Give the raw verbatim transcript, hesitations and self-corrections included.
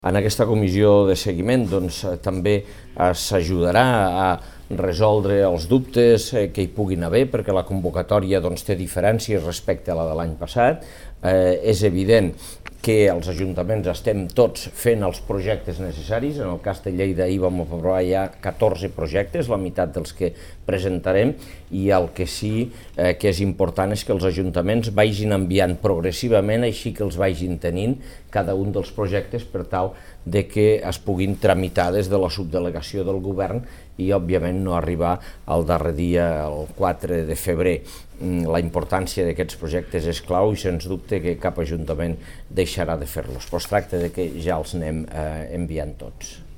En aquesta comissió de seguiment doncs, també s'ajudarà a resoldre els dubtes que hi puguin haver, perquè la convocatòria doncs, té diferències respecte a la de l'any passat. Eh, és evident que els ajuntaments estem tots fent els projectes necessaris. En el cas de Lleida ahir vam aprovar ja catorze projectes, la meitat dels que presentarem, i el que sí eh, que és important és que els ajuntaments vagin enviant progressivament, així que els vagin tenint cada un dels projectes per tal de que es puguin tramitar des de la subdelegació del govern i, òbviament, no arribar al darrer dia, el quatre de febrer. La importància d'aquests projectes és clau i sens dubte que cap ajuntament deixarà de fer-los, però es tracta de que ja els anem eh, enviant tots.